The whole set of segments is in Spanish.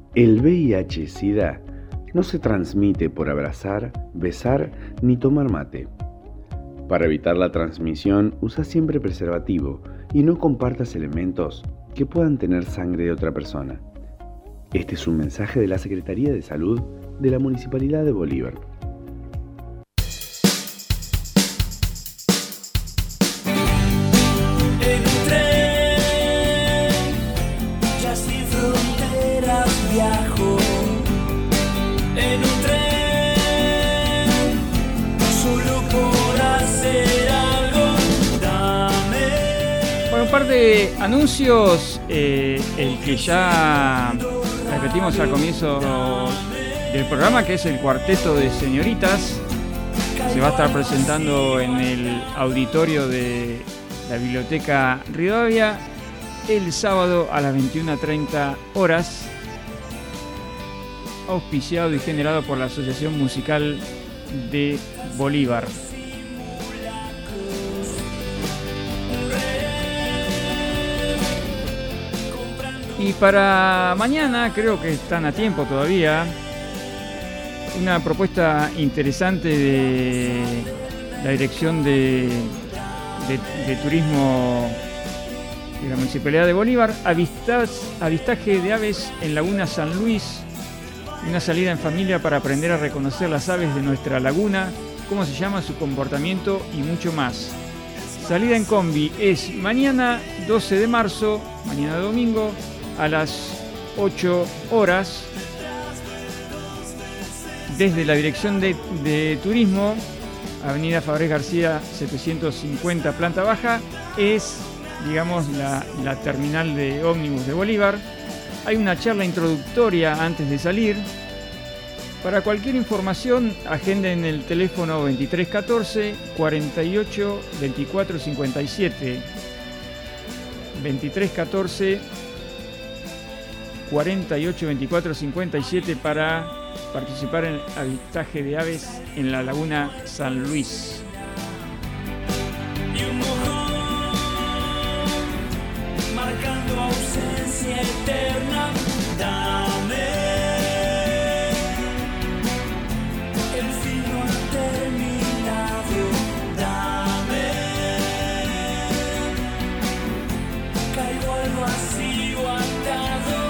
El VIH-Sida no se transmite por abrazar, besar ni tomar mate. Para evitar la transmisión, usa siempre preservativo y no compartas elementos que puedan tener sangre de otra persona. Este es un mensaje de la Secretaría de Salud de la Municipalidad de Bolívar. Un par de anuncios, el que ya repetimos al comienzo del programa, que es el Cuarteto de Señoritas, se va a estar presentando en el auditorio de la Biblioteca Rivadavia el sábado a las 21:30 horas, auspiciado y generado por la Asociación Musical de Bolívar. Y para mañana, creo que están a tiempo todavía, una propuesta interesante de la Dirección de Turismo de la Municipalidad de Bolívar: avistaje de aves en Laguna San Luis, una salida en familia para aprender a reconocer las aves de nuestra laguna, cómo se llama, su comportamiento y mucho más. Salida en combi es mañana 12 de marzo, mañana domingo, a las 8 horas, desde la Dirección de Turismo, Avenida Fabrés García 750, planta baja. Es, digamos, la terminal de ómnibus de Bolívar. Hay una charla introductoria antes de salir. Para cualquier información, agenden el teléfono 2314 48 24 57. 2314 48 24 57 para participar en el avistaje de aves en la Laguna San Luis. Y un mojón marcando ausencia eterna. Dame el filo terminado. Dame, caigo al vacío atado.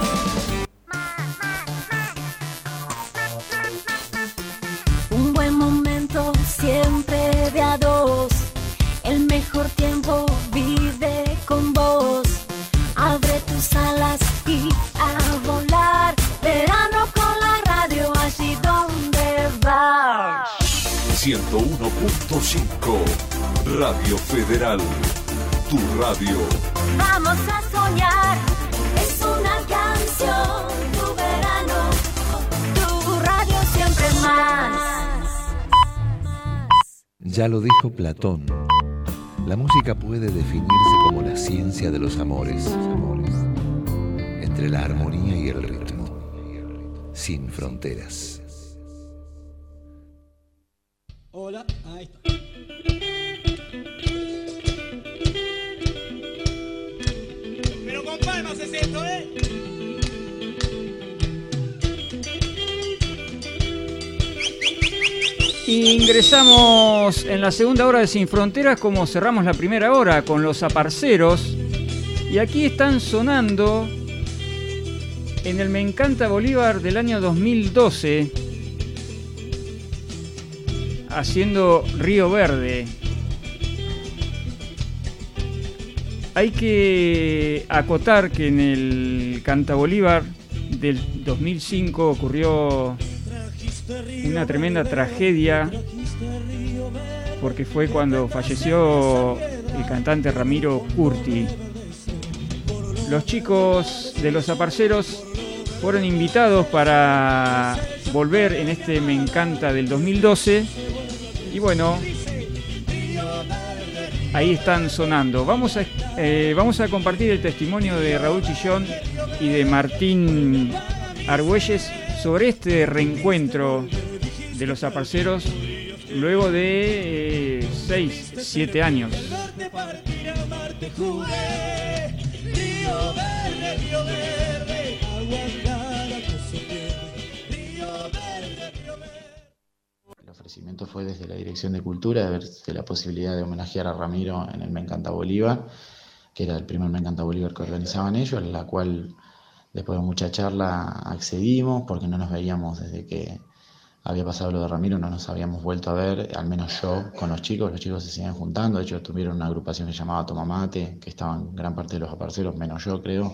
Un buen momento siempre de a dos. El mejor tiempo vive con vos. Abre tus alas y a volar. Verano con la radio, allí donde vas. 101.5 Radio Federal, tu radio. Vamos a soñar, es una canción. Tu verano, tu radio siempre más. Ya lo dijo Platón. La música puede definirse como la ciencia de los amores, entre la armonía y el ritmo, sin fronteras. Hola, ahí está. Pero con palmas es esto, ¿eh? Ingresamos en la segunda hora de Sin Fronteras, como cerramos la primera hora con los Aparceros. Y aquí están sonando en el Me Encanta Bolívar del año 2012, haciendo Río Verde. Hay que acotar que en el Canta Bolívar del 2005 ocurrió una tremenda tragedia, porque fue cuando falleció el cantante Ramiro Curti. Los chicos de los Aparceros fueron invitados para volver en este Me Encanta del 2012 y bueno, ahí están sonando. Vamos a compartir el testimonio de Raúl Chillón y de Martín Argüelles sobre este reencuentro de los Aparceros luego de 6, 7 años. Río verde, agua clara que momento fue desde la Dirección de Cultura, de verse la posibilidad de homenajear a Ramiro en el Me Encanta Bolívar, que era el primer Me Encanta Bolívar que organizaban ellos, en la cual después de mucha charla accedimos, porque no nos veíamos desde que había pasado lo de Ramiro, no nos habíamos vuelto a ver, al menos yo con los chicos se siguen juntando, de hecho tuvieron una agrupación que se llamaba Toma Mate, que estaban gran parte de los aparceros, menos yo creo.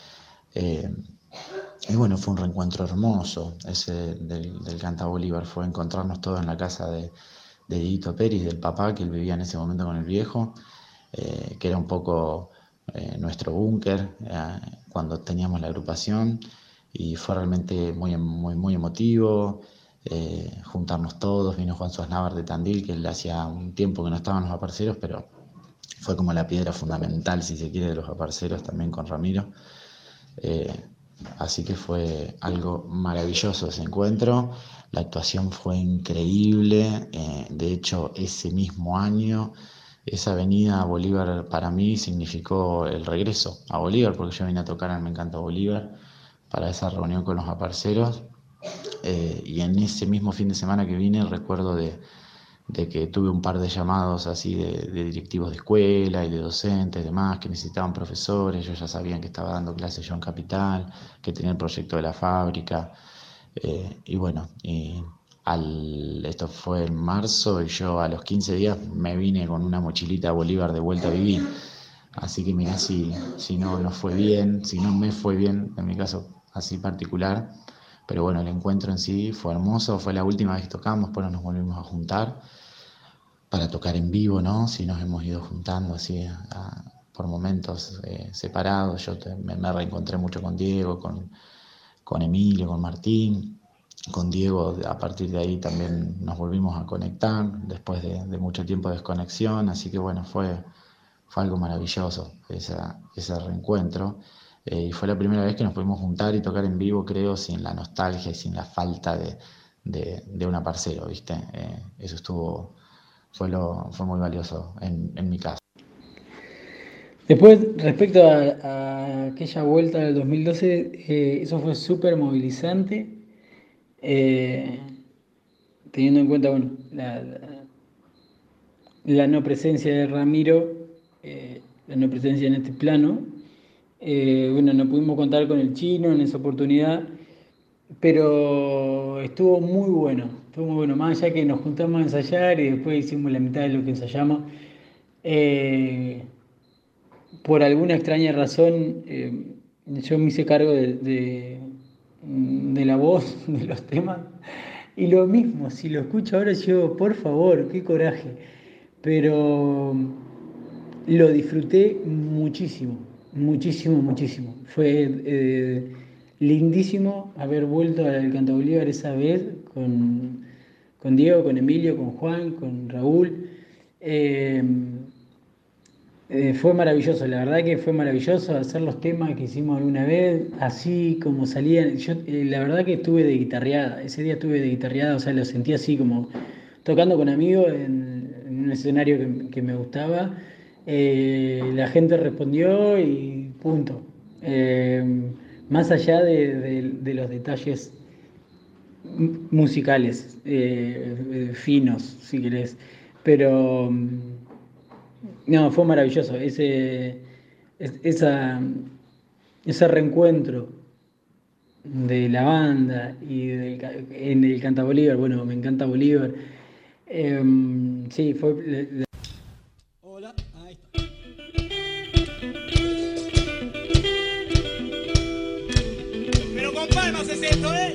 Y bueno, fue un reencuentro hermoso ese del Canta Bolívar, fue encontrarnos todos en la casa de Dieguito Pérez, del papá, que él vivía en ese momento con el viejo, que era un poco nuestro búnker cuando teníamos la agrupación, y fue realmente muy, muy, muy emotivo. Juntarnos todos, vino Juan Suaznavar de Tandil, que él hacía un tiempo que no estaban los aparceros, pero fue como la piedra fundamental, si se quiere, de los aparceros, también con Ramiro. Así que fue algo maravilloso ese encuentro. La actuación fue increíble. De hecho, ese mismo año, esa avenida Bolívar para mí significó el regreso a Bolívar, porque yo vine a tocar en Me Encanta Bolívar para esa reunión con los aparceros. Y en ese mismo fin de semana que vine, recuerdo de que tuve un par de llamados así de directivos de escuela y de docentes, demás, que necesitaban profesores. Ellos ya sabían que estaba dando clases yo en Capital, que tenía el proyecto de la fábrica. Y bueno, esto fue en marzo, y yo a los 15 días me vine con una mochilita a Bolívar de vuelta a vivir. Así que mirá si no fue bien, si no me fue bien, en mi caso así particular. Pero bueno, el encuentro en sí fue hermoso, fue la última vez que tocamos, después nos volvimos a juntar para tocar en vivo, ¿no? Sí, nos hemos ido juntando así por momentos separados. Yo me reencontré mucho con Diego, con Emilio, con Martín, con Diego. A partir de ahí también nos volvimos a conectar después de mucho tiempo de desconexión, así que bueno, fue algo maravilloso ese reencuentro. Y fue la primera vez que nos pudimos juntar y tocar en vivo, creo, sin la nostalgia y sin la falta de un aparcero, ¿viste? Eso fue muy valioso en mi caso. Después, respecto a aquella vuelta del 2012, eso fue súper movilizante, teniendo en cuenta, bueno, la no presencia de Ramiro, la no presencia en este plano. Bueno, no pudimos contar con el Chino en esa oportunidad, pero estuvo muy bueno, más allá que nos juntamos a ensayar y después hicimos la mitad de lo que ensayamos. Por alguna extraña razón, yo me hice cargo de la voz de los temas, y lo mismo, si lo escucho ahora yo, por favor, qué coraje, pero lo disfruté muchísimo. Fue lindísimo haber vuelto al Canta Bolívar esa vez con Diego, con Emilio, con Juan, con Raúl. Fue maravilloso, la verdad que fue maravilloso hacer los temas que hicimos alguna vez, así como salían. Yo la verdad que estuve de guitarreada, ese día estuve de guitarreada, o sea, lo sentí así como tocando con amigos en un escenario que me gustaba. La gente respondió y punto. Más allá de los detalles musicales, finos, si querés, pero no, fue maravilloso ese reencuentro de la banda y en el Canta Bolívar. Bueno, Me Encanta Bolívar. Sí, fue... Hola, ahí está. Pero con palmas es esto, ¿eh?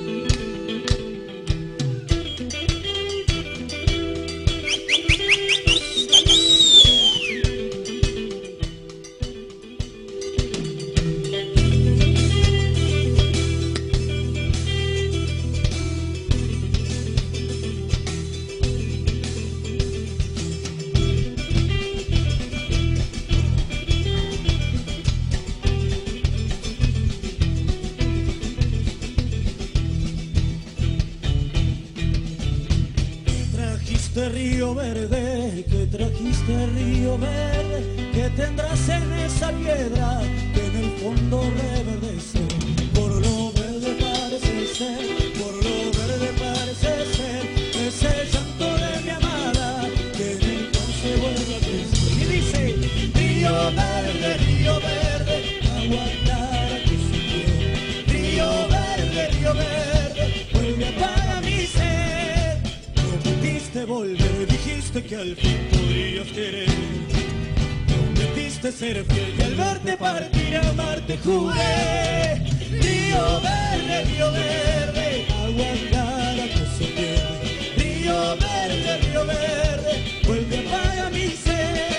Río Verde, que trajiste Río Verde, que tendrás en esa piedra que en el fondo reverdece. Por lo verde parece ser, por lo verde parece ser, ese llanto agua clara que se pierde. Río verde, vuelve apaga mi sed. Prometiste volver, dijiste que al fin podrías querer. Prometiste ser fiel y al verte partir a amarte juré. Río verde, agua clara que se pierde. Río verde, vuelve apaga mi sed.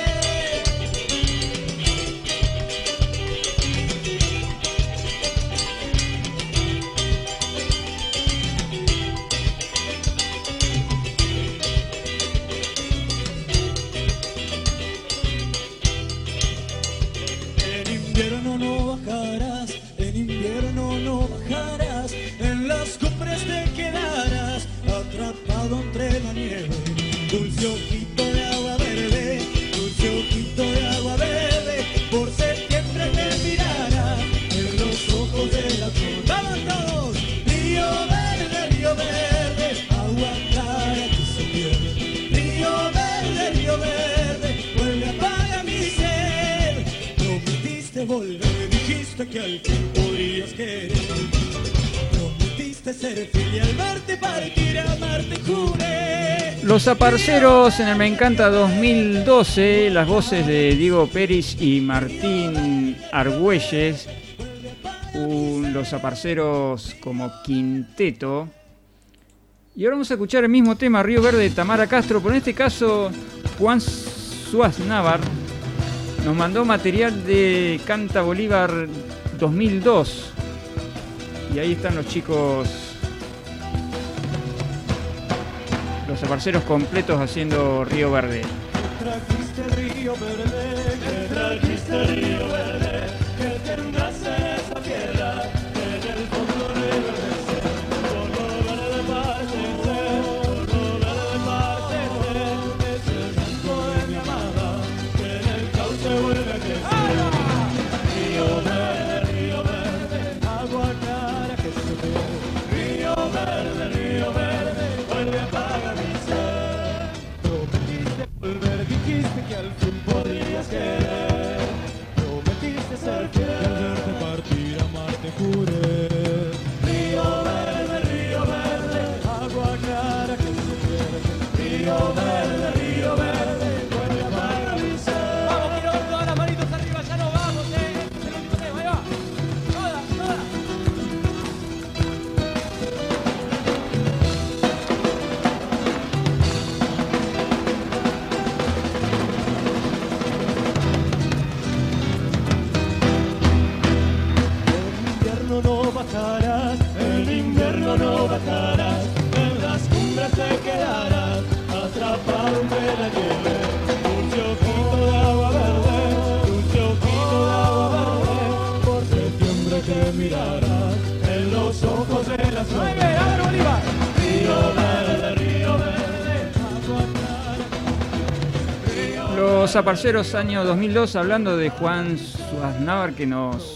En invierno no bajarás, en las cumbres te quedarás, atrapado entre la nieve. Dulce ojito de agua verde, dulce ojito de agua verde, por septiembre te mirará en los ojos de la flor. ¡Vamos todos! Río verde, agua clara que se pierde. Río verde, vuelve apaga mi sed. Prometiste volver, dijiste que al fin podrías querer. Prometiste ser fiel y al verte partir a amarte juré. Los Aparceros en el Me Encanta 2012, las voces de Diego Peris y Martín Argüelles, los Aparceros como quinteto. Y ahora vamos a escuchar el mismo tema, Río Verde, de Tamara Castro, pero en este caso Juan Suaznavar nos mandó material de Canta Bolívar 2002. Y ahí están los chicos, los Aparceros completos haciendo Río Verde. Trajiste río verde, que trajiste río verde, que tendrás en esa tierra, en el fondo reverdece, por lo verde partecer, por lo verde partecer, es el canto de mi amada, que en el cauce vuelve a crecer. Río verde, agua clara que se pierde. Río verde, vuelve a apagar mi sed. Prometiste volver, dijiste que al fin podrías querer. Prometiste ser fiel y al verte partir amarte juré. Río verde, agua clara que se pierde. Río verde, vuelve a apagar mi sed. Vamos, quiero ver todas las manitos arriba, ya nos vamos, es el último tema, ahí va. Todas. En invierno no bajarás, en las cumbres te quedarás, atrapado entre la nieve. Dulce ojito de agua verde, dulce ojito de agua verde, por septiembre te mirarás en los ojos de las flores. ¡Mueve, Bolívar! Río verde, agua clara. Los Aparceros año 2002, hablando de Juan Suaznavar, que nos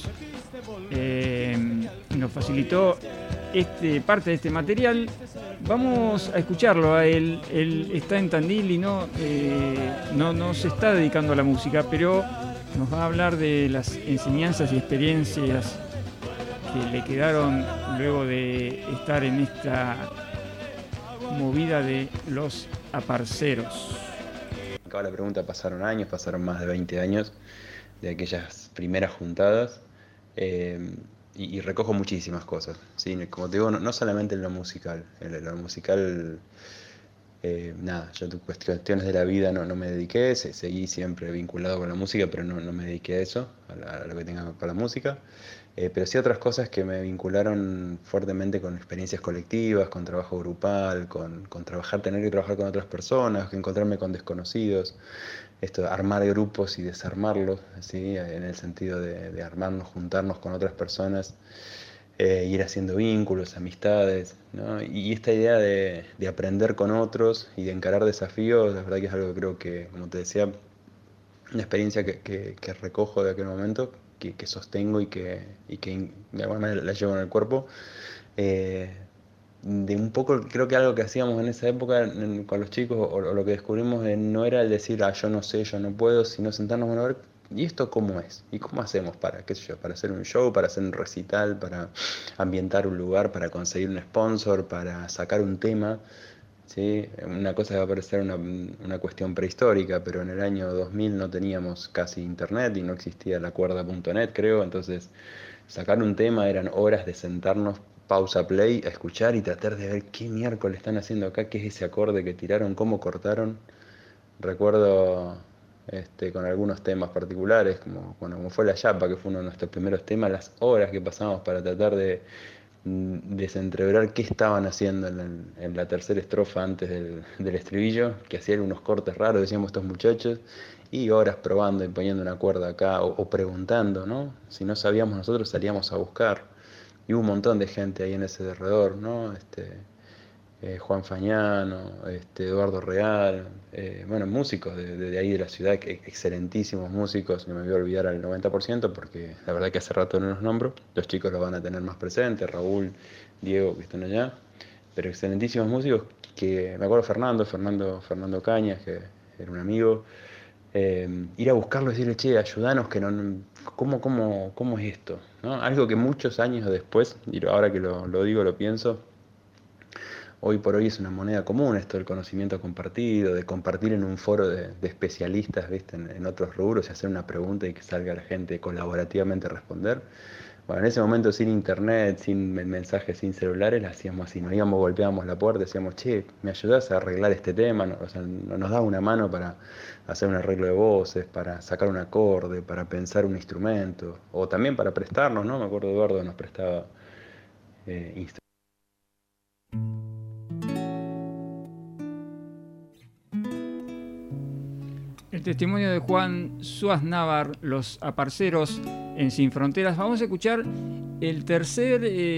facilitó parte de este material. Vamos a escucharlo a él. Él está en Tandil y no se está dedicando a la música, pero nos va a hablar de las enseñanzas y experiencias que le quedaron luego de estar en esta movida de los Aparceros. Acaba la pregunta, pasaron años, pasaron más de 20 años de aquellas primeras juntadas. Y recojo muchísimas cosas, ¿sí? Como te digo, no solamente en lo musical. En lo musical, nada, yo cuestiones de la vida no me dediqué, seguí siempre vinculado con la música, pero no me dediqué a eso, a lo que tenga con la música. Pero sí otras cosas que me vincularon fuertemente con experiencias colectivas, con trabajo grupal, con tener que trabajar con otras personas, encontrarme con desconocidos. Esto, armar grupos y desarmarlos, ¿sí? En el sentido de armarnos, juntarnos con otras personas, ir haciendo vínculos, amistades, ¿no? Y esta idea de aprender con otros y de encarar desafíos, la verdad que es algo que creo que, como te decía, una experiencia que recojo de aquel momento, que sostengo y que de alguna manera la llevo en el cuerpo. De un poco, creo que algo que hacíamos en esa época con los chicos, o lo que descubrimos, no era el decir, yo no sé, yo no puedo, sino sentarnos, bueno, a ver ¿y esto cómo es? ¿Y cómo hacemos para, qué sé yo, para hacer un show, para hacer un recital, para ambientar un lugar, para conseguir un sponsor, para sacar un tema? ¿Sí? Una cosa que va a parecer una cuestión prehistórica, pero en el año 2000 no teníamos casi internet y no existía la cuerda.net, creo, entonces sacar un tema eran horas de sentarnos, pausa play, a escuchar y tratar de ver qué miércoles están haciendo acá, qué es ese acorde que tiraron, cómo cortaron. Recuerdo con algunos temas particulares, como fue La Yapa, que fue uno de nuestros primeros temas, las horas que pasamos para tratar de desentrebrar qué estaban haciendo en la tercera estrofa antes del estribillo, que hacían unos cortes raros, decíamos estos muchachos, y horas probando y poniendo una cuerda acá, o preguntando, ¿no? Si no sabíamos nosotros salíamos a buscar, y hubo un montón de gente ahí en ese derredor, ¿no? Juan Fañano, Eduardo Real, bueno, músicos de ahí de la ciudad, excelentísimos músicos, no me voy a olvidar al 90% porque la verdad que hace rato no los nombro, los chicos los van a tener más presentes, Raúl, Diego, que están allá, pero excelentísimos músicos que, me acuerdo Fernando Cañas, que era un amigo, ir a buscarlo y decirle, che, ayudanos, que no, ¿cómo es esto? ¿No? Algo que muchos años después, y ahora que lo digo, lo pienso, hoy por hoy es una moneda común esto del conocimiento compartido, de compartir en un foro de especialistas, ¿viste? En otros rubros y hacer una pregunta y que salga la gente colaborativamente a responder. Bueno, en ese momento sin internet, sin mensajes, sin celulares, la hacíamos así, nos íbamos, golpeábamos la puerta, decíamos, che, ¿me ayudás a arreglar este tema? O sea, nos da una mano para hacer un arreglo de voces, para sacar un acorde, para pensar un instrumento, o también para prestarnos, ¿no? Me acuerdo Eduardo nos prestaba instrumentos. El testimonio de Juan Suaznavar, Los Aparceros en Sin Fronteras. Vamos a escuchar el tercer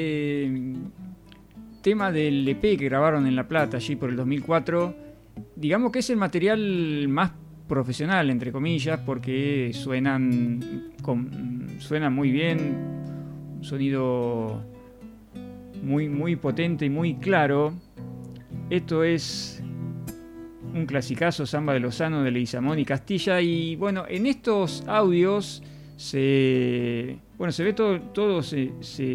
tema del EP que grabaron en La Plata, allí por el 2004. Digamos que es el material más profesional, entre comillas, porque suenan muy bien, un sonido muy, muy potente y muy claro. Esto es un clasicazo, Samba de Lozano, de Leguizamón y Castilla. Y bueno, en estos audios se ve todo se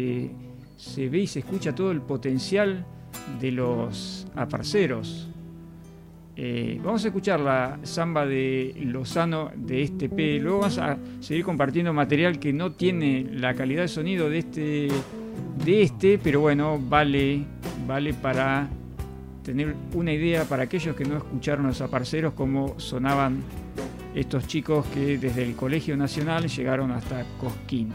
ve y se escucha todo el potencial de los aparceros. Vamos a escuchar la Samba de Lozano de este EP. Luego vamos a seguir compartiendo material que no tiene la calidad de sonido de este, pero bueno, vale para tener una idea para aquellos que no escucharon a Los Aparceros cómo sonaban estos chicos que desde el Colegio Nacional llegaron hasta Cosquín.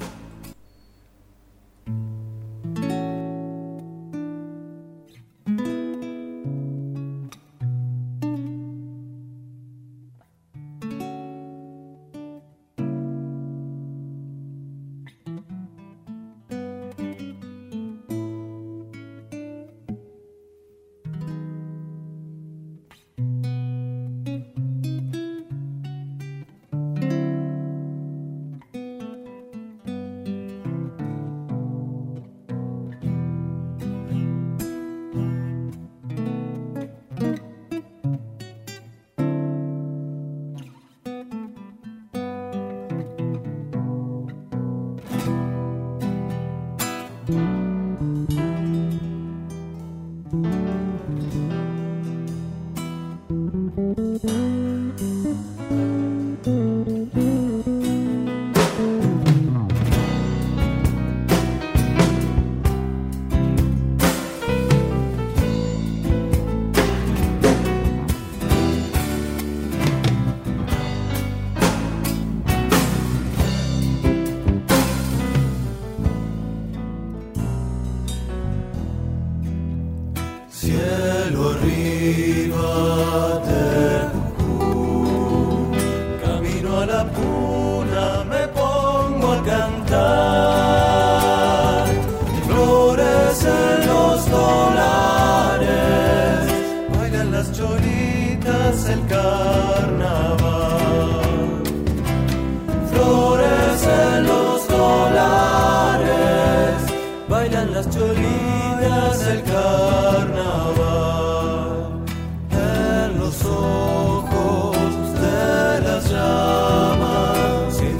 En los ojos de las llamas, sin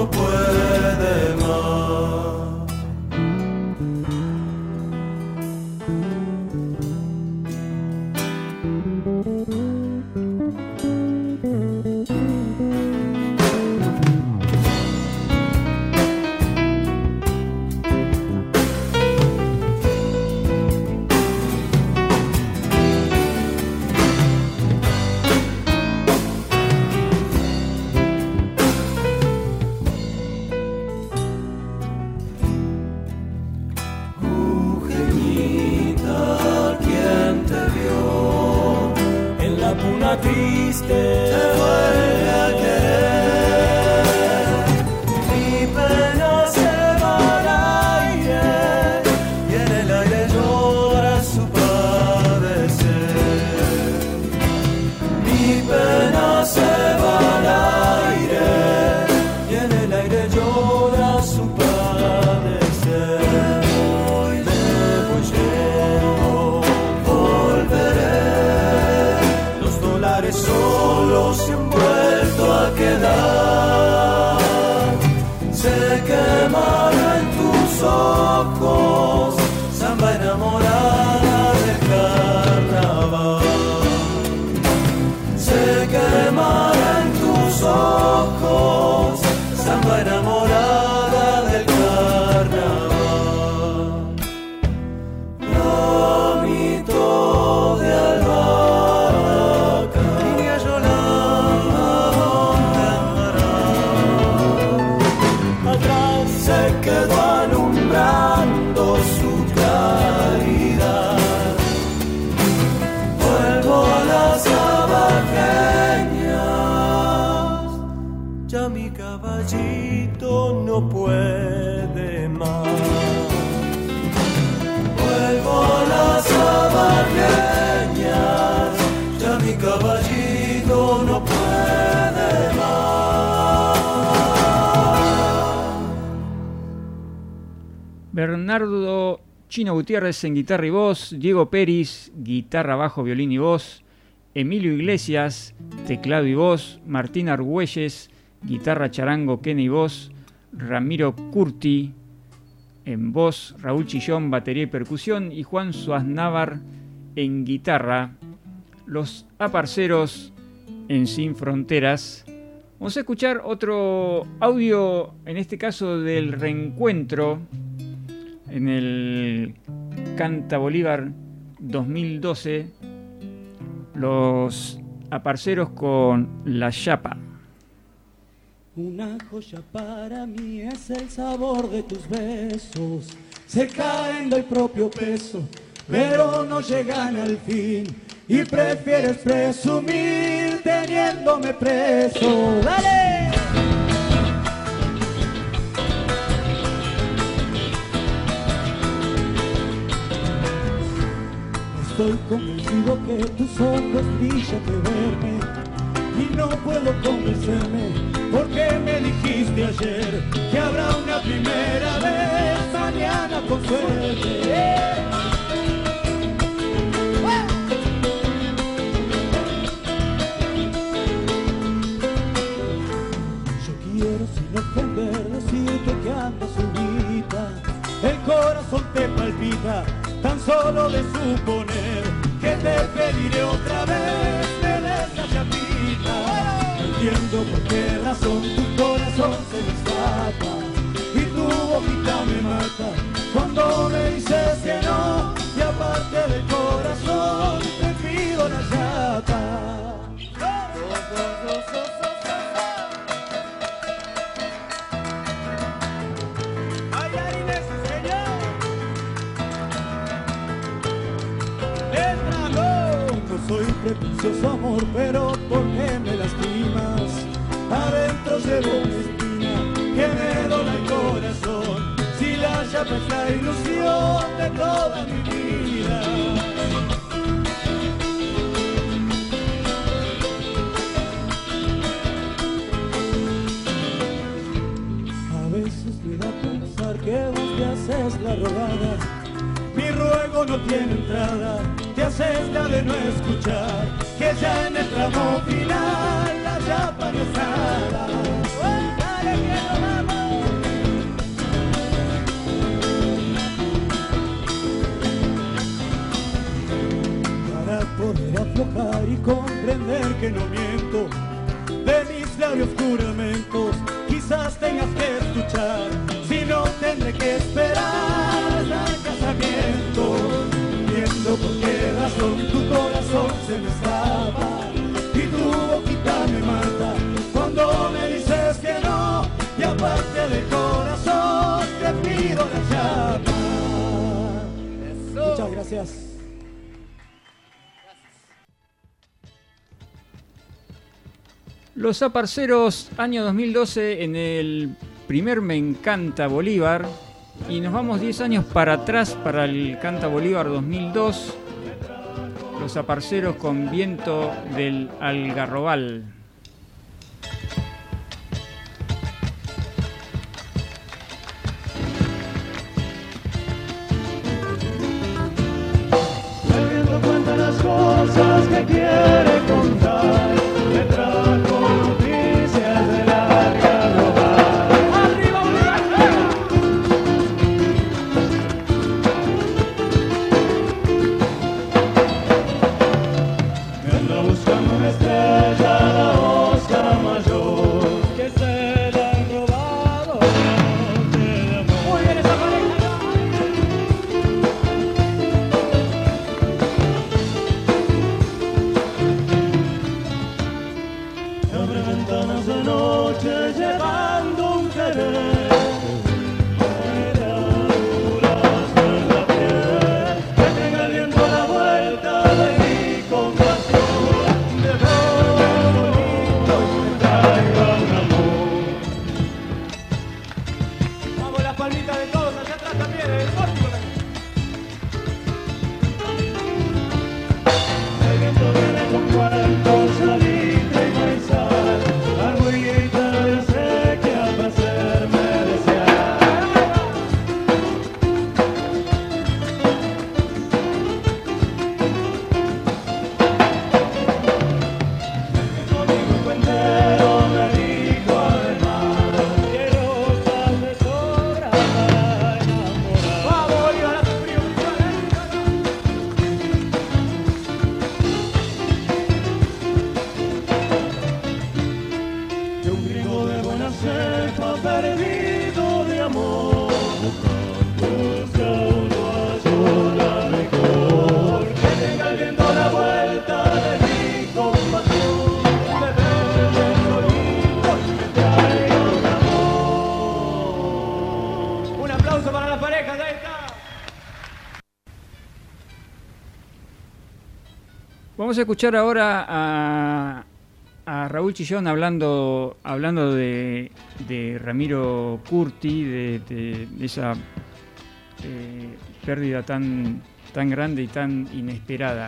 no puede más. Triste te vuelve a querer, mi pena se va al aire y en el aire llora su padecer. Mi pena se va al aire y en el aire llora su padecer. Hoy debo llego, volveré. Solo se han vuelto a quedar. Se quemará en tus ojos samba enamorada del carnaval. Se quemará en tus ojos samba enamorada del carnaval. Ramito de albahaca, se quedó alumbrando su claridad. Vuelvo a las abajeñas, ya mi caballito no puede más. Vuelvo a las abajeñas, ya mi caballito no puede más. Bernardo Chino Gutiérrez en guitarra y voz, Diego Peris, guitarra, bajo, violín y voz, Emilio Iglesias, teclado y voz, Martín Argüelles, guitarra, charango, quena y voz, Ramiro Curti en voz, Raúl Chillón, batería y percusión y Juan Suaznávar en guitarra. Los Aparceros en Sin Fronteras. Vamos a escuchar otro audio, en este caso del reencuentro en el Canta Bolívar 2012, los Aparceros con La Chapa. Una joya para mí es el sabor de tus besos, se caen del propio peso, pero no llegan al fin, y prefieres presumir teniéndome preso. ¡Dale! Estoy convencido que tus ojos brillan de verme y no puedo convencerme porque me dijiste ayer que habrá una primera vez mañana con suerte. Yo quiero sin ofender decirte que andas subida, el corazón te palpita tan solo de suponer que te pediré otra vez, me des la chapita. No entiendo por qué razón tu corazón se me escapa y tu boquita me mata cuando me dices que no, y aparte del corazón te pido la chapa. Soy pretencioso amor, pero ¿por qué me lastimas? Adentro llevo una espina que me dobla el corazón. Si la chapa es la ilusión de toda mi vida. A veces me da a pensar que vos te haces la rogada. Mi ruego no tiene entrada, te haces la de no escuchar, que ya en el tramo final la chapa no es nada. ¡Dale, quiero más! varios juramentos, quizás tengas que escuchar, si no tendré que esperar al casamiento, viendo por qué razón tu corazón se me escapa y tu boquita me mata cuando me dices que no, y aparte del corazón te pido la llama. Muchas gracias. Los Aparceros, año 2012, en el primer Me Encanta Bolívar. Y nos vamos 10 años para atrás, para el Canta Bolívar 2002. Los Aparceros con Viento del Algarrobal. El viento cuenta las cosas que quiere contar, me trajo noticias del Algarrobal. ¡Arriba, Bolívar! Me anda buscando una estrella, la Oscar Mayor, que se la han robado noche de amor. Muy bien esa pareja. Abre ventanas de noche llevando un querer, herraduras en la piel, que tenga el viento a la vuelta de mi compasión, de verme bonito y me traiga un amor. Vamos las palmitas de todos, allá atrás también, el viento viene con cuentos, salitre y maizal, argüita de sequía para hacerme desear. Mi amigo cuentero me dijo además que rosas de sobra para enamorar. ¡Vamos, Bolívar, hace frío! De un gringo de buena cepa perdido de amor, busca uno halló la mejor, que tenga el viento a la vuelta de mi compasión, de verme solito y me traiga un amor. Un aplauso para la pareja, ahí está. Vamos a escuchar ahora a Raúl Chillón hablando de Ramiro Curti, de esa pérdida tan grande y tan inesperada.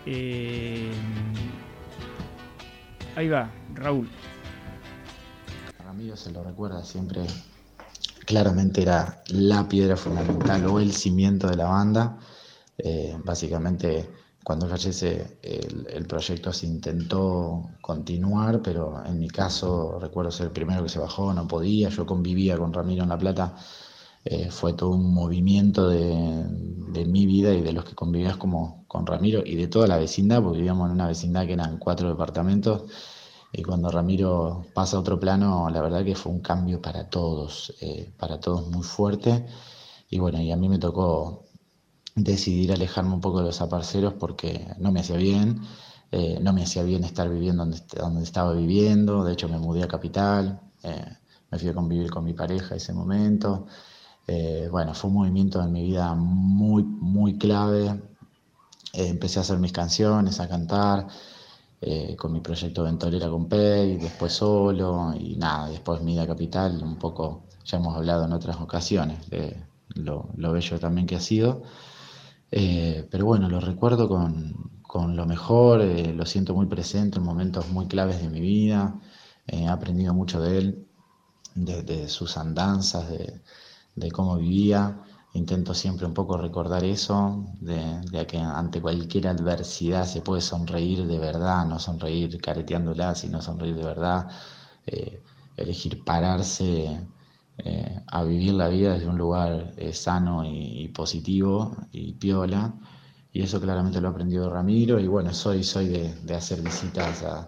Ahí va, Raúl. Ramiro se lo recuerda siempre, claramente era la piedra fundamental o el cimiento de la banda. Básicamente, cuando fallece el proyecto se intentó continuar, pero en mi caso recuerdo ser el primero que se bajó, no podía. Yo convivía con Ramiro en La Plata, fue todo un movimiento de mi vida y de los que convivías como con Ramiro y de toda la vecindad, porque vivíamos en una vecindad que eran 4 departamentos, y cuando Ramiro pasa a otro plano, la verdad que fue un cambio para todos muy fuerte. Y bueno, y a mí me tocó decidir alejarme un poco de los Aparceros porque no me hacía bien, estar viviendo donde estaba viviendo. De hecho me mudé a Capital, me fui a convivir con mi pareja ese momento. Bueno, fue un movimiento en mi vida muy, muy clave. Empecé a hacer mis canciones, a cantar, con mi proyecto Ventolera con Pei, después solo, y nada, después me iba a Capital, un poco, ya hemos hablado en otras ocasiones de lo bello también que ha sido. Pero bueno, lo recuerdo con lo mejor, lo siento muy presente en momentos muy claves de mi vida. He aprendido mucho de él, de sus andanzas, de cómo vivía. Intento siempre un poco recordar eso, de que ante cualquier adversidad se puede sonreír de verdad, no sonreír careteándola, sino sonreír de verdad, elegir pararse a vivir la vida desde un lugar sano y positivo y piola. Y eso claramente lo he aprendido de Ramiro. Y bueno, soy de hacer visitas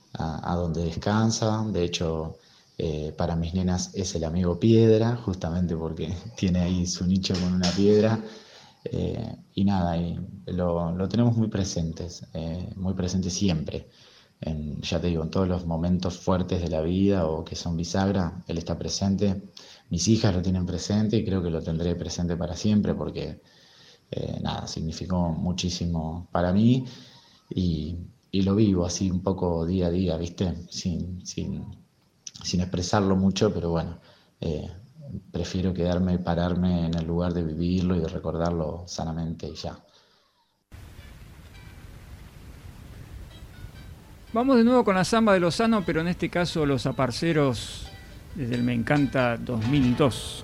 a donde descansa. De hecho, para mis nenas es el amigo piedra, justamente porque tiene ahí su nicho con una piedra. Y nada, lo tenemos muy presentes siempre. Ya te digo, en todos los momentos fuertes de la vida o que son bisagra, él está presente. Mis hijas lo tienen presente y creo que lo tendré presente para siempre porque nada, significó muchísimo para mí y lo vivo así un poco día a día, ¿viste? Sin expresarlo mucho, pero bueno, prefiero pararme en el lugar de vivirlo y de recordarlo sanamente y ya. Vamos de nuevo con la samba de Lozano, pero en este caso Los Aparceros desde el Me Encanta 2002.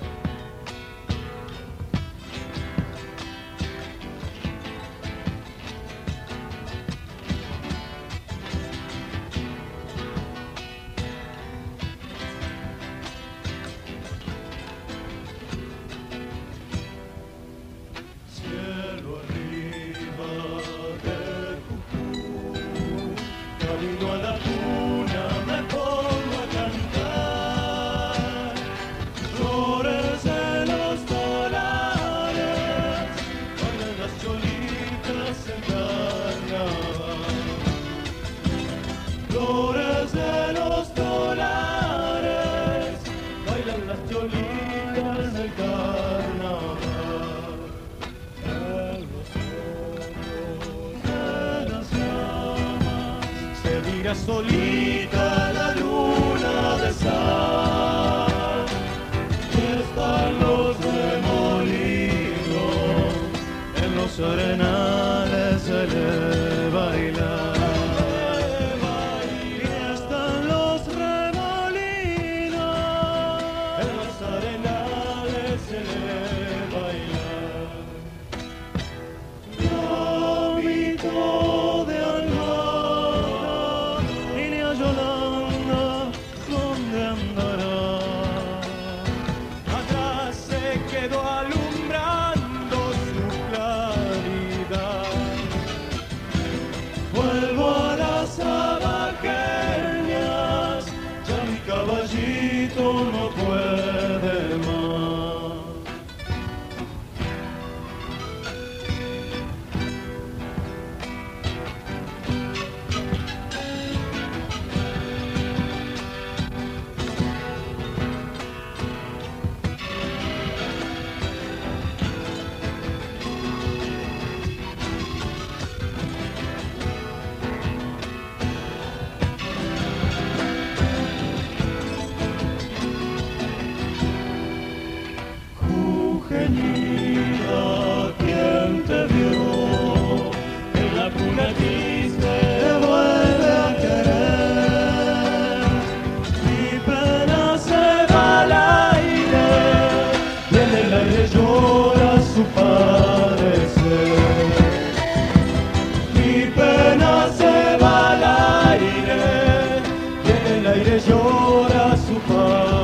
Solita la luna de sal y están los remolinos en los arenales se le bailar y están los remolinos en los arenales se le bailar. Lomito de Yolanda, ¿dónde andará? Atrás se quedó alumbrando su claridad. Vuelvo a las abaqueñas, ya mi caballito no puede más. ¿Quién te vio en la cuna triste? Te vuelve a querer. Mi pena se va al aire y en el aire llora su padecer. Mi pena se va al aire y en el aire llora su padecer.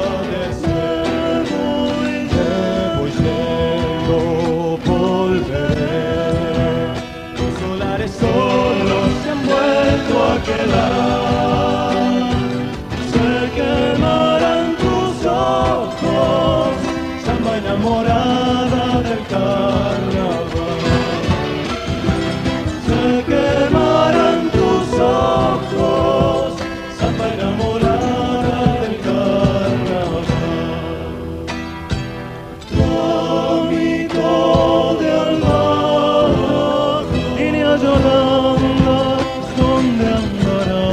Solos se han vuelto a quedar, se quemarán tus ojos, samba enamorada del carnaval. Se quemarán tus ojos, samba enamorada del carnaval. Lomito de alma Yolanda, ¿dónde andará?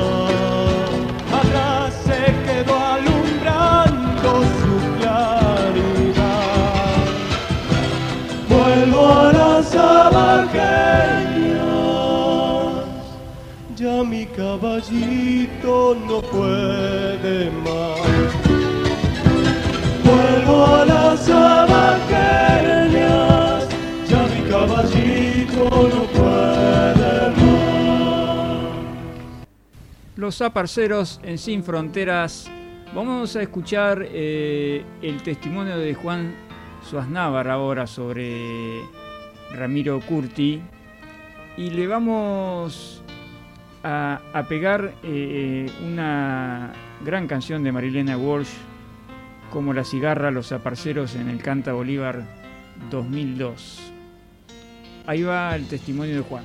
Atrás se quedó alumbrando su claridad. Vuelvo a las abaqueñas, ya mi caballito no puede más. Vuelvo a las abaqueñas, ya mi caballito no puede más. Los Aparceros en Sin Fronteras. Vamos a escuchar el testimonio de Juan Suaznávar ahora sobre Ramiro Curti y le vamos a pegar una gran canción de Marilena Walsh, como La cigarra, Los aparceros en el Canta Bolívar 2002. Ahí va el testimonio de Juan.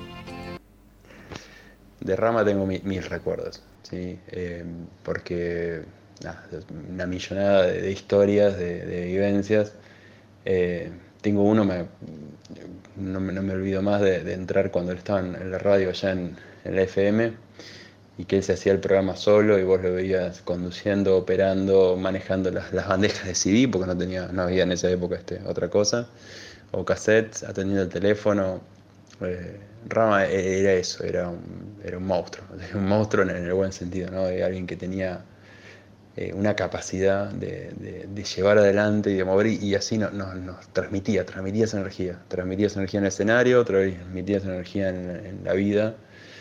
De Rama tengo mis recuerdos, ¿sí? Porque una millonada de historias, de vivencias. Tengo uno, no me olvido más de entrar cuando él estaba en la radio allá en la FM, y que él se hacía el programa solo y vos lo veías conduciendo, operando, manejando las bandejas de CD, porque no había en esa época otra cosa, o cassettes, atendiendo el teléfono. Rama era eso, era un monstruo en el buen sentido, ¿no? Era alguien que tenía una capacidad de llevar adelante y de mover, y así nos transmitía esa energía en el escenario, transmitía esa energía en la vida,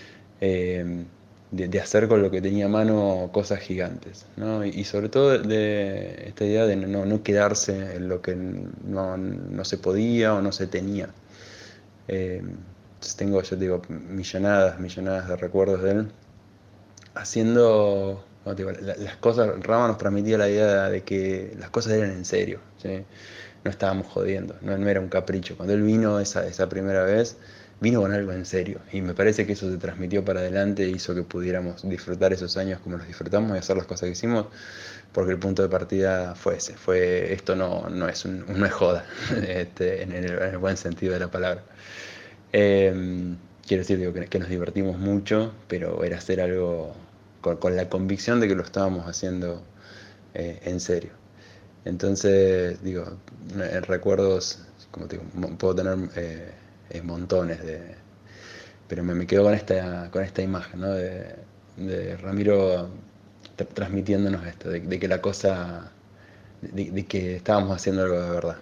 de hacer con lo que tenía a mano cosas gigantes, ¿no? Y sobre todo de esta idea de no quedarse en lo que no se podía o no se tenía. Tengo, yo te digo, millonadas de recuerdos de él haciendo, como te digo, las cosas. Rama nos transmitía la idea de que las cosas eran en serio, ¿sí? No estábamos jodiendo, no era un capricho. Cuando él vino esa primera vez, vino con algo en serio, y me parece que eso se transmitió para adelante e hizo que pudiéramos disfrutar esos años como los disfrutamos y hacer las cosas que hicimos, porque el punto de partida fue ese. Esto no es joda, en el buen sentido de la palabra. Quiero decir, digo, que nos divertimos mucho, pero era hacer algo con la convicción de que lo estábamos haciendo en serio. Entonces, digo, recuerdos, como te digo, puedo tener montones pero me quedo con esta imagen, ¿no? de Ramiro transmitiéndonos esto, de que la cosa, de que estábamos haciendo algo de verdad.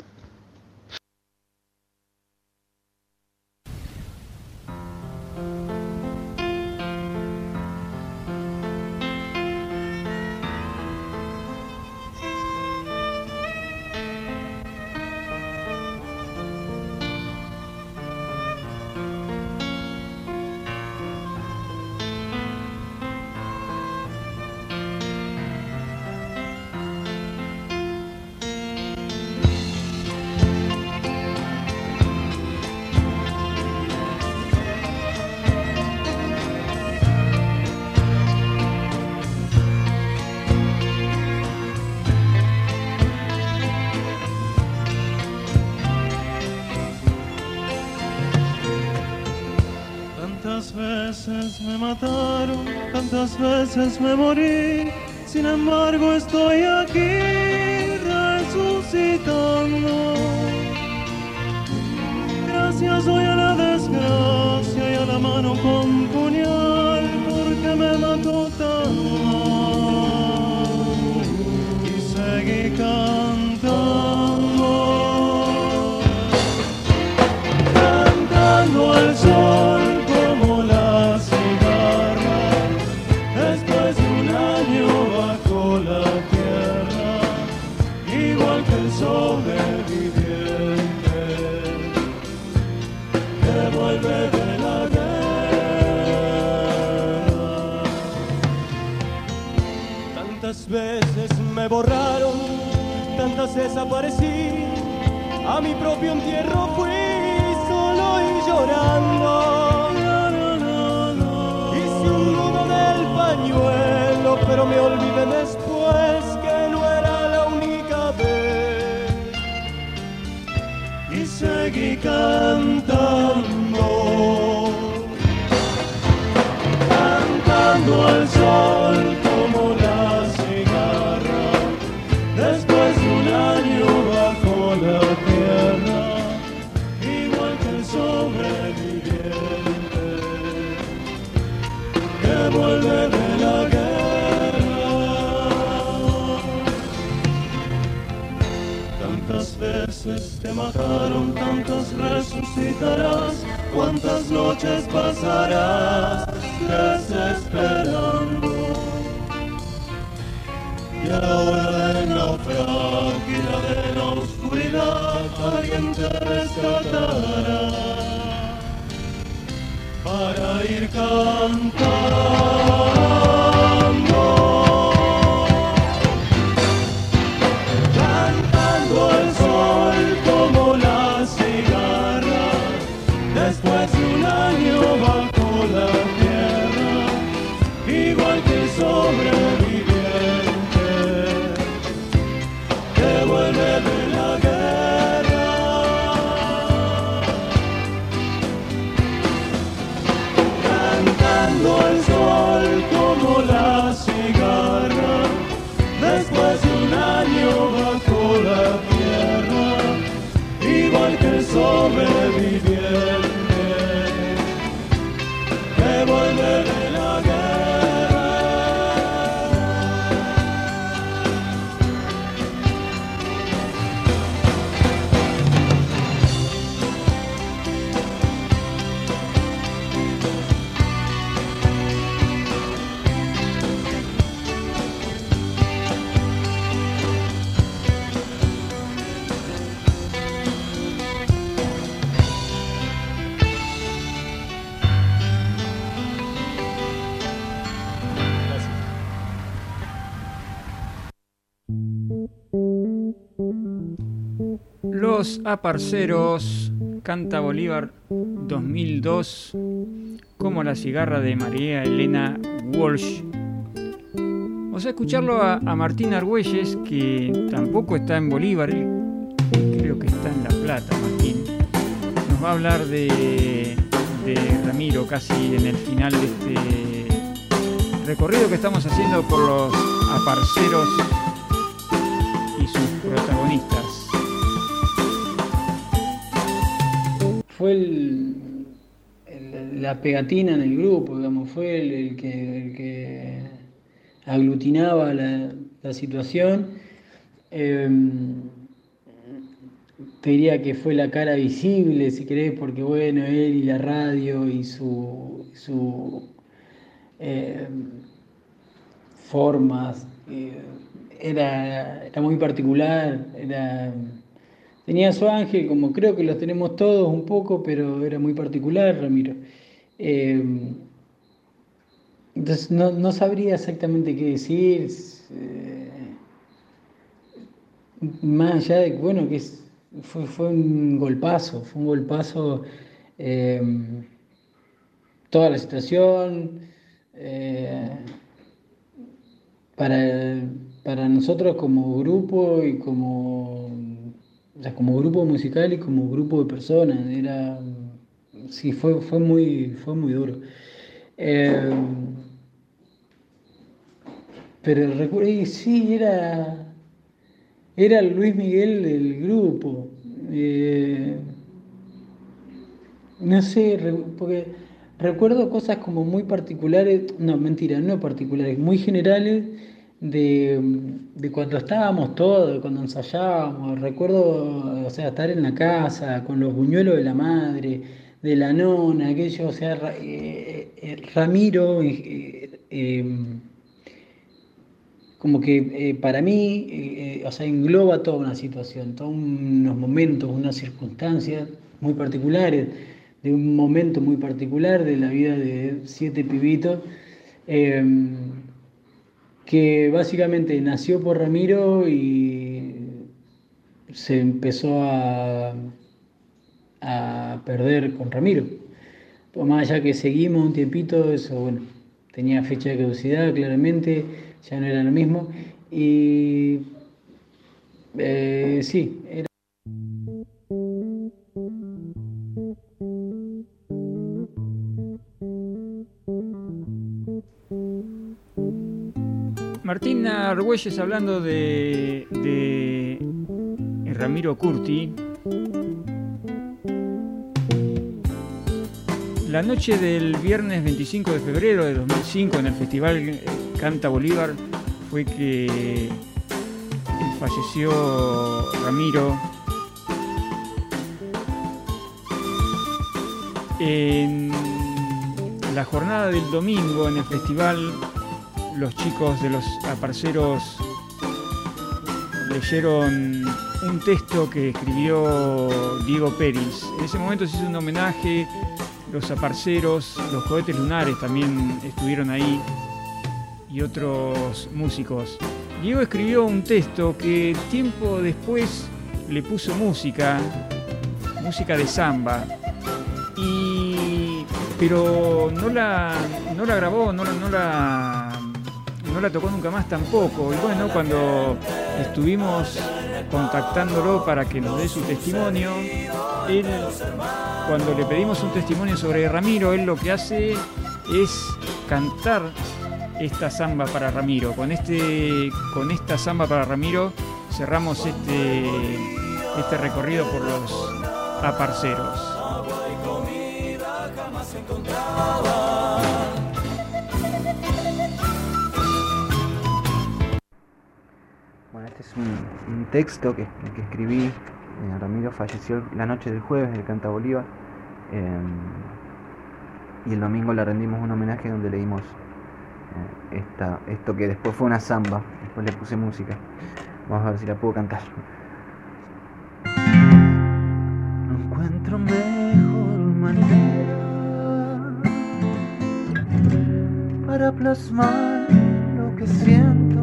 Me mataron, tantas veces me morí, sin embargo estoy aquí resucitando. Gracias hoy a la desgracia y a la mano con puñal, porque me mató tanto. Y seguí cantando, cantando al sol. Sobreviviente que vuelve de la guerra. Tantas veces me borraron, tantas desaparecí. A mi propio entierro fui solo y llorando. Hice un nudo del pañuelo, pero me olvidé después que no era la única vez. Y seguí cantando, cantando al sol como la cigarra, después de un año bajo la tierra, igual que el sobreviviente que vuelve de la guerra. Tantas veces te mataron, tantas resucitarás, cuántas noches pasarás desesperando. Y a la hora del naufragio y de la oscuridad, alguien te rescatará para a ir cantando. Cantando el sol como la cigarra, después de un año bajo la tierra, igual que el sobreviviente que vuelve de la guerra. Cantando el sol como la cigarra, después de un año bajo la tierra, igual que el sobreviviente que vuelve de la guerra. Los Aparceros, canta Bolívar 2002, como la cigarra de María Elena Walsh. Vamos a escucharlo a Martín Argüelles, que tampoco está en Bolívar, él creo que está en La Plata. Martín nos va a hablar de Ramiro casi en el final de este recorrido que estamos haciendo por los aparceros y sus protagonistas. Fue la pegatina en el grupo, digamos, fue el que aglutinaba la situación. Te diría que fue la cara visible, si querés, porque bueno, él y la radio y su formas, era muy particular, tenía su ángel, como creo que los tenemos todos un poco, pero era muy particular, Ramiro. Entonces no sabría exactamente qué decir, más allá de que, bueno, que fue un golpazo, toda la situación, para nosotros como grupo y como grupo musical y como grupo de personas, sí, fue muy duro. Pero recuerdo, sí, era el Luis Miguel del grupo. No sé, porque recuerdo cosas como muy particulares, no, mentira, no particulares, muy generales de cuando estábamos todos, cuando ensayábamos. Recuerdo, o sea, estar en la casa con los buñuelos de la madre, de la nona, aquello, o sea, Ramiro, como que para mí, o sea, engloba toda una situación, todos unos momentos, unas circunstancias muy particulares, de un momento muy particular de la vida de 7 pibitos, que básicamente nació por Ramiro y se empezó a perder con Ramiro. Pues más allá que seguimos un tiempito, eso, bueno, tenía fecha de caducidad, claramente, ya no era lo mismo. Y sí, era. Martín Argüelles hablando de Ramiro Curti. La noche del viernes 25 de febrero de 2005 en el festival Canta Bolívar fue que falleció Ramiro. En la jornada del domingo en el festival, los chicos de los aparceros leyeron un texto que escribió Diego Peris. En ese momento se hizo un homenaje Los Aparceros, los Cohetes Lunares también estuvieron ahí y otros músicos. Diego escribió un texto que tiempo después le puso música de samba, pero no la grabó, no la tocó nunca más tampoco. Y bueno, cuando estuvimos contactándolo para que nos dé su testimonio, él, cuando le pedimos un testimonio sobre Ramiro, él lo que hace es cantar esta samba para Ramiro. Con esta samba para Ramiro cerramos este recorrido por los Aparceros. Bueno, este es un texto que escribí. Ramiro falleció la noche del jueves, del Canta Bolívar, y el domingo le rendimos un homenaje donde leímos esto que después fue una samba. Después le puse música. Vamos a ver si la puedo cantar. No encuentro mejor manera para plasmar lo que siento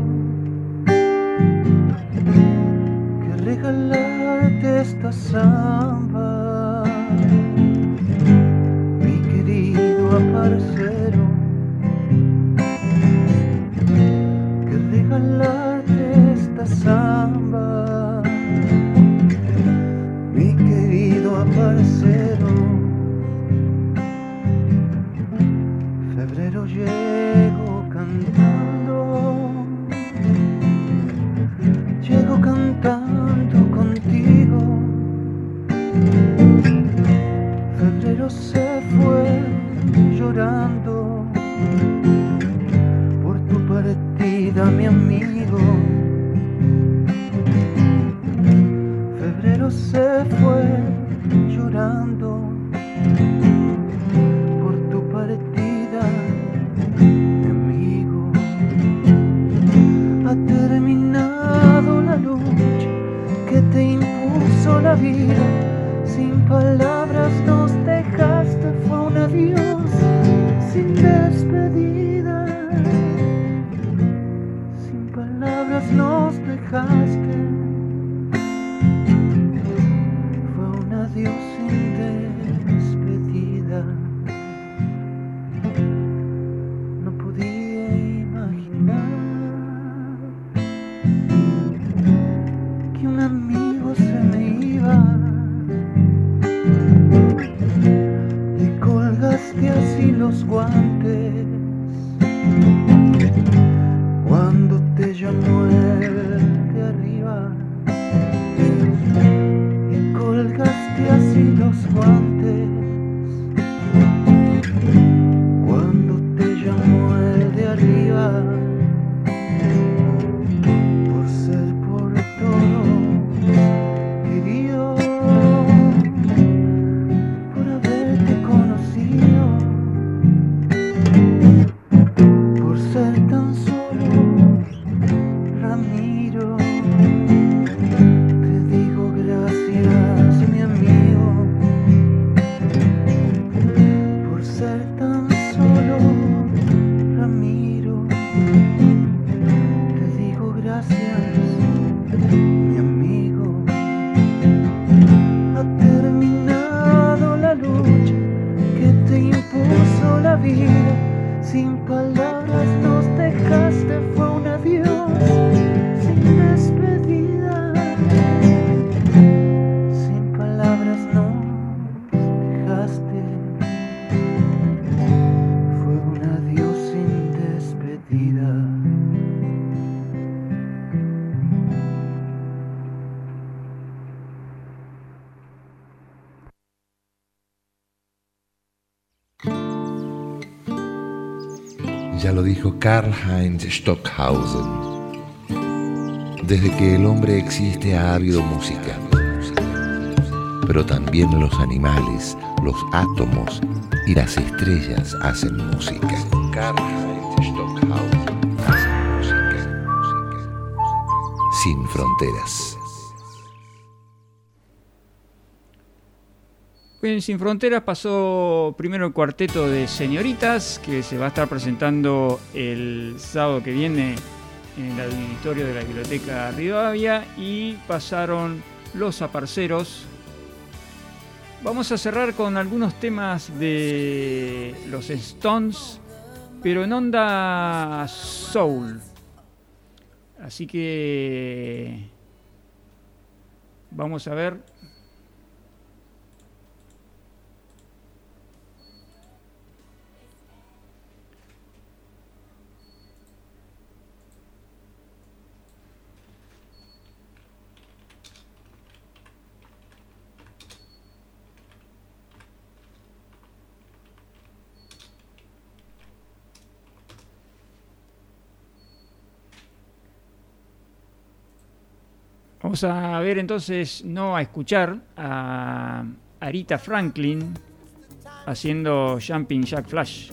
que regalarte esta samba, mi querido aparcero, que regalarte esta samba, mi querido aparcero. Febrero llego cantando contigo. Febrero se fue llorando por tu partida, mi amigo. Febrero se fue llorando por tu partida, mi amigo. Ha terminado la lucha que te impuso la vida. Sin palabras nos dejaste, fue un adiós sin despedida. Sin palabras nos dejaste, fue un adiós sin despedida. No podía imaginar que un amigo se me iba. Te colgaste así los guantes cuando te llamó el de arriba. Y colgaste así los guantes cuando te llamó el de arriba. Por ser por todos querido, por haberte conocido, por ser tan solo Ramiro. Te digo gracias, mi amigo, por ser tan solo Ramiro. Te digo gracias, mi amigo. Ha terminado la lucha que te impuso la vida. Sin palabras nos dejaste, fue un adiós sin despedida. Sin palabras nos dejaste, fue un adiós sin despedida. Ya lo dijo Karl-Heinz Stockhausen. Desde que el hombre existe ha habido música, pero también los animales, los átomos y las estrellas hacen música. Karl-Heinz Stockhausen hace música sin fronteras. Después en Sin Fronteras pasó primero el cuarteto de Señoritas, que se va a estar presentando el sábado que viene en el auditorio de la Biblioteca Rivadavia, y pasaron Los Aparceros. Vamos a cerrar con algunos temas de los Stones, pero en onda soul. Así que vamos a ver. Vamos a ver entonces, no a escuchar, a Aretha Franklin haciendo Jumping Jack Flash.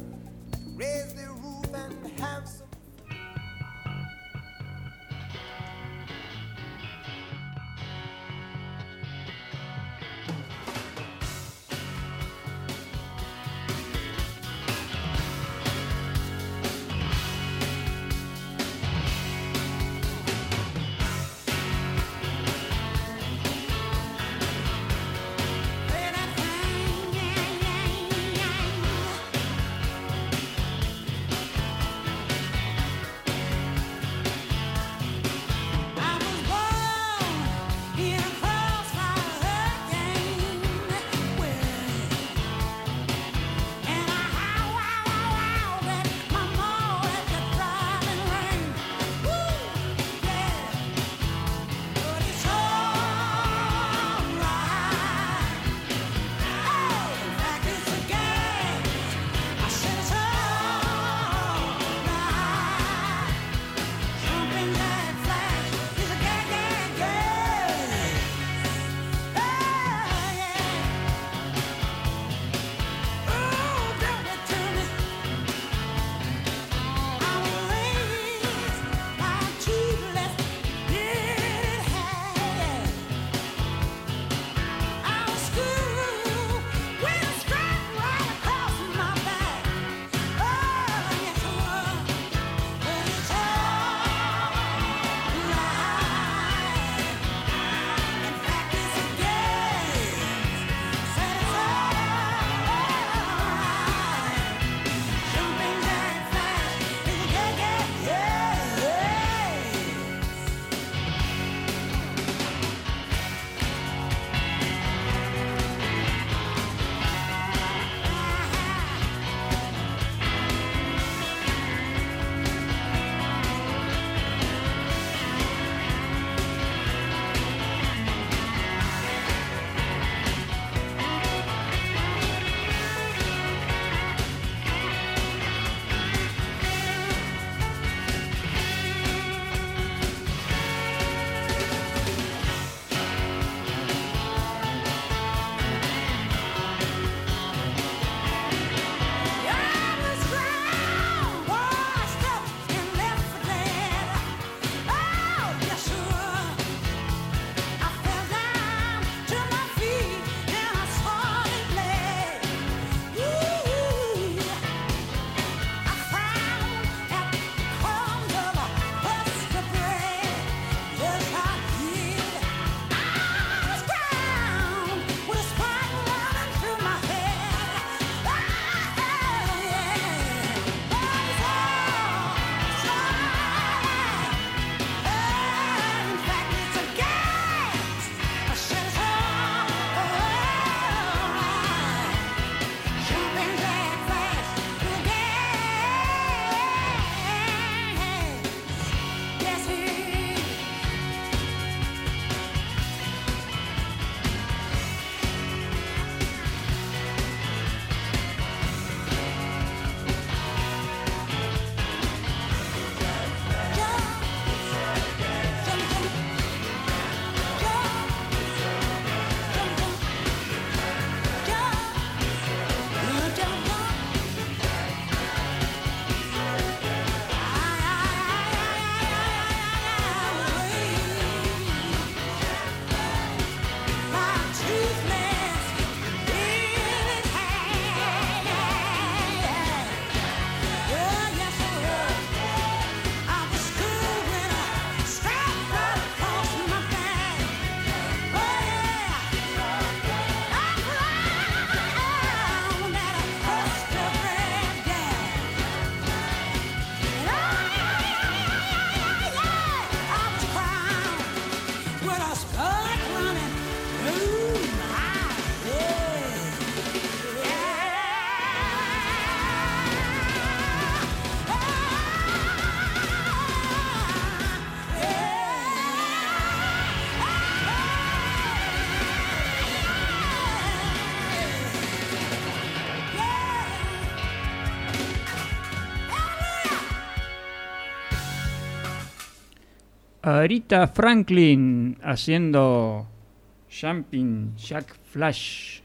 Aretha Franklin haciendo Jumping Jack Flash.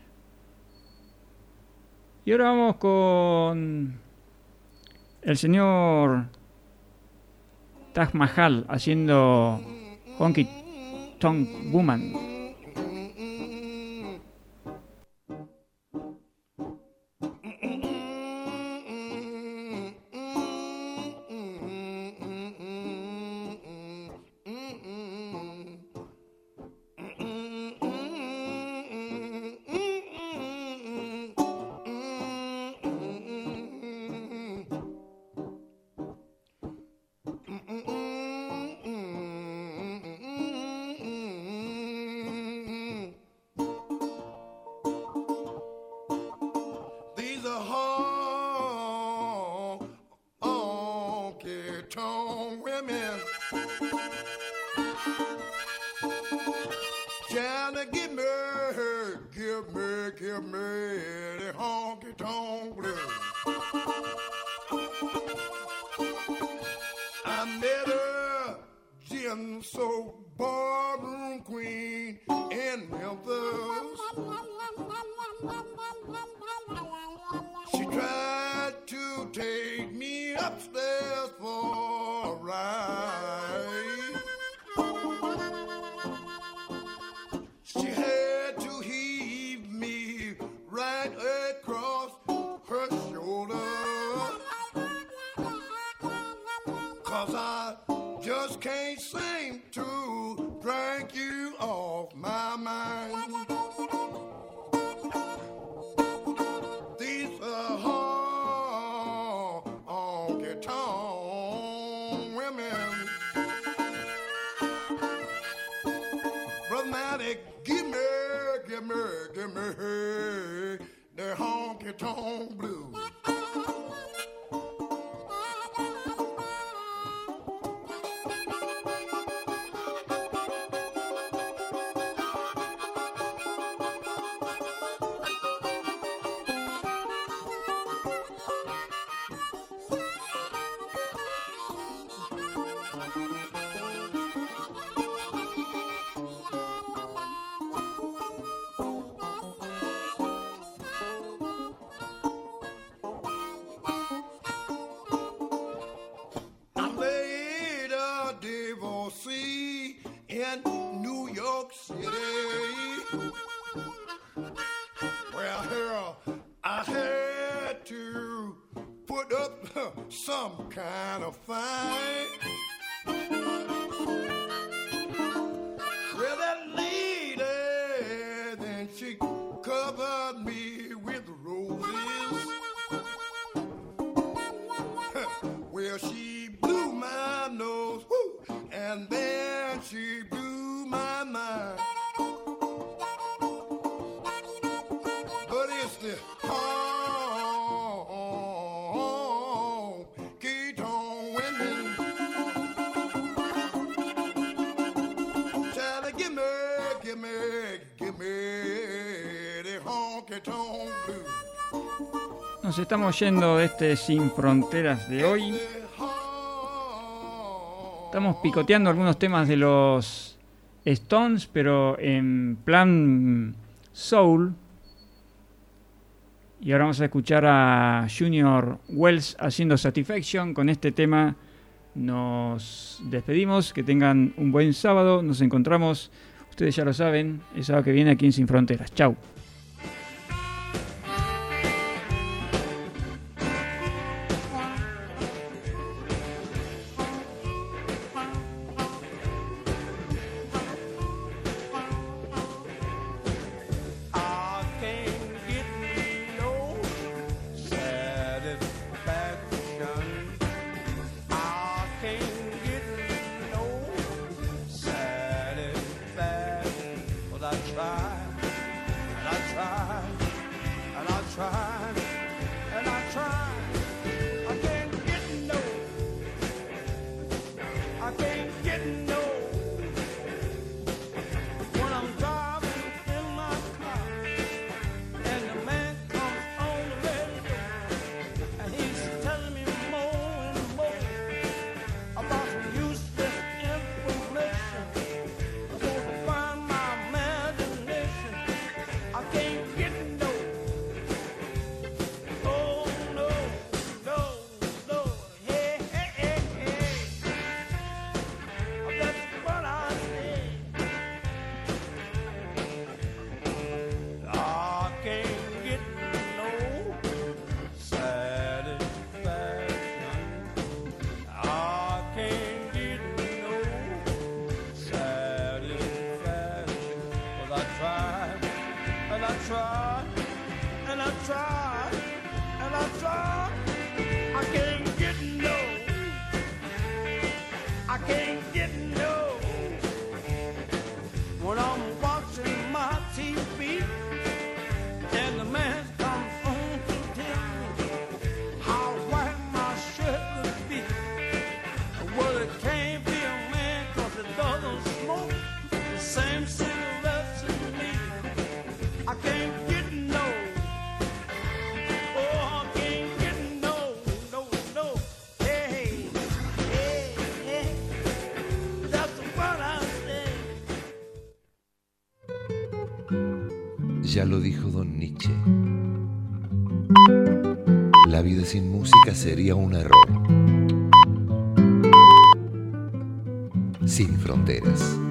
Y ahora vamos con el señor Taj Mahal haciendo Honky Tonk Woman. Nos estamos yendo de este Sin Fronteras de hoy. Estamos picoteando algunos temas de los Stones, pero en plan soul. Y ahora vamos a escuchar a Junior Wells haciendo Satisfaction. Con este tema nos despedimos. Que tengan un buen sábado. Nos encontramos, ustedes ya lo saben, el sábado que viene aquí en Sin Fronteras. Chau. I try, and I try, I can't get no. I can't get no. When I'm watching my TV and the man comes home to tell me how white my shirt could be. Well, it can't be a man 'cause it doesn't smoke the same cigarettes as me. I can't get no. Oh, I can't get no, no. Hey, hey, hey. That's what I say. Ya lo dijo Don Nietzsche. La vida sin música sería un error. Sin fronteras.